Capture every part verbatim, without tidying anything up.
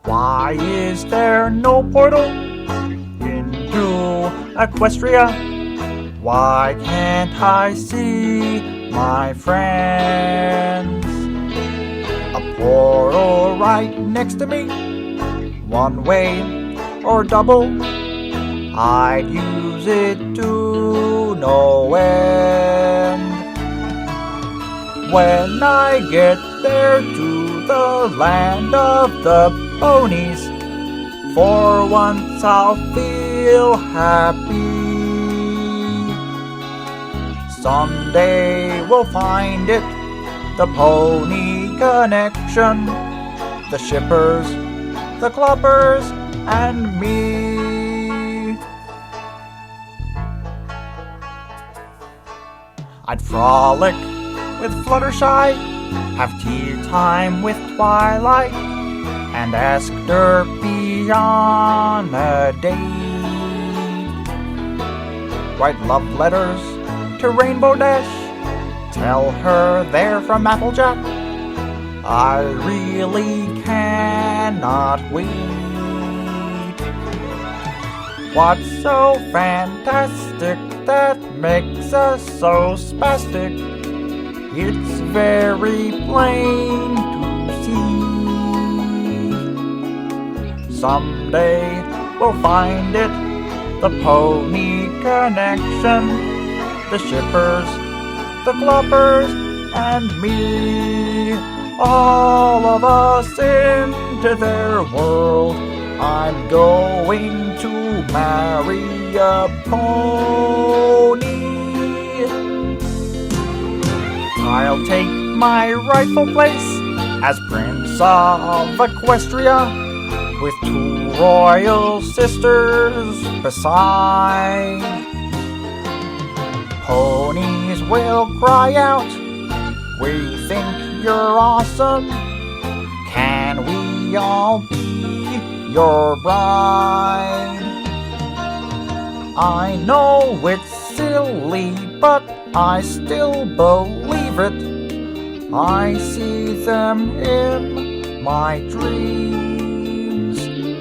Why is there no portal into Equestria? Why can't I see my friends? A portal right next to me, one way or double. I'd use it to no end. When I get there to the land of the ponies, for once I'll feel happy. Someday we'll find it, the Pony Connection, the shippers, the cloppers, and me. I'd frolic with Fluttershy, have tea time with Twilight, and ask Derpy on a date. Write love letters to Rainbow Dash, tell her they're from Applejack. I really cannot wait. What's so fantastic that makes us so spastic? It's very plain to see. Someday we'll find it, the Pony Connection, the shippers, the cloppers, and me. All of us into their world. I'm going to marry a pony. I'll take my rightful place as Prince of Equestria, with two royal sisters beside. Ponies will cry out, "We think you're awesome. Can we all be your bride?" I know it's silly, but I still believe it. I see them in my dreams.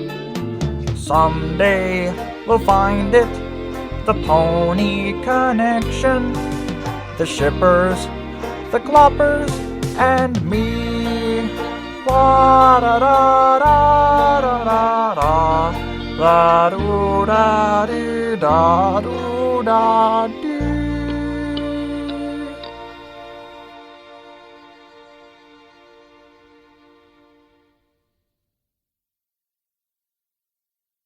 Someday we'll find it, the Pony Connection, the shippers, the cloppers, and me. La da da da da da da, la do da do da do da do.